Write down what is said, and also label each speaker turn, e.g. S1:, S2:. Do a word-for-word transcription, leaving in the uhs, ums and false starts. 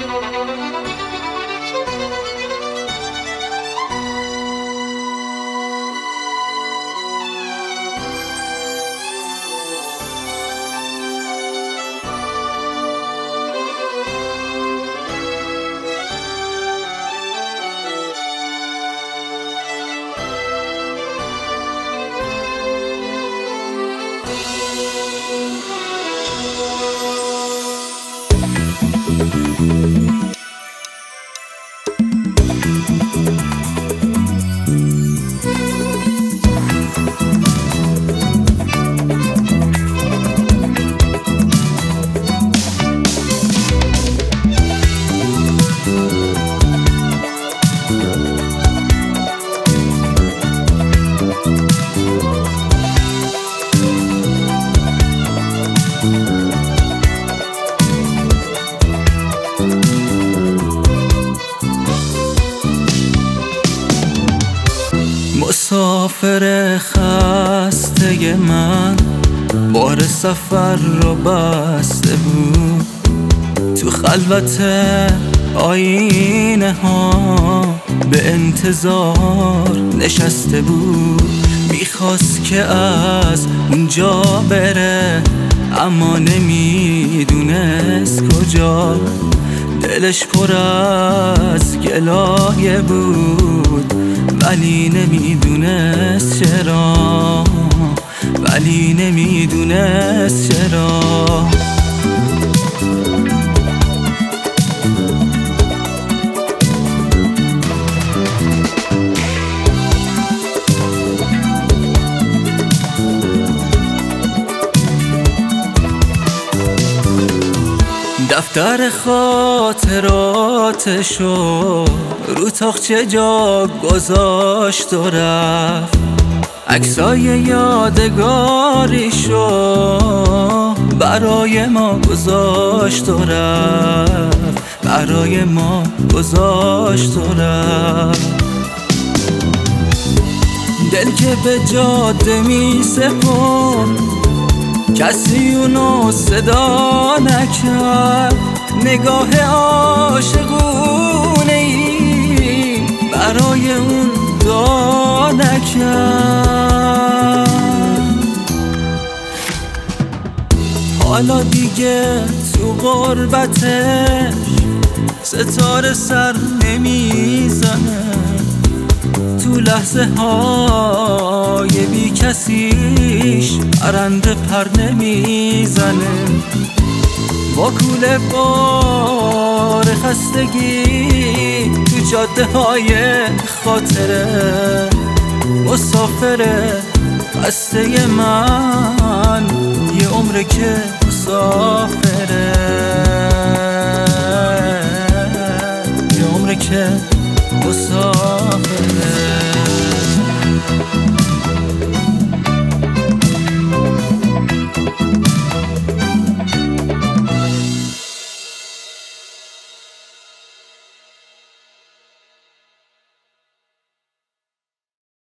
S1: مسافر خسته من بار سفر رو بسته بود، تو خلوت آینه ها به انتظار نشسته بود. میخواست که از اونجا بره اما نمیدونست کجا. دلش پر از گلایه بود ولی نمیدونست چرا، ولی نمیدونست چرا. دفتر خاطراتشو رو تاقچه جا گذاشت و رفت، عکسای یادگاریشو برای ما گذاشت و رفت، برای ما گذاشت و رفت. دل که به جاده می سپرد کسی اونو صدا نکرد، نگاه عاشقونه ای برای اون دعا نکرد. حالا دیگه تو غربتش ستاره سر نمیزنه، تو لحظه های بی کسیش پرنده پر نمیزنه. با کوله بار خستگی تو جاده های خاطره، مسافر خسته من یه عمره که مسافره، یه عمره که مسافره.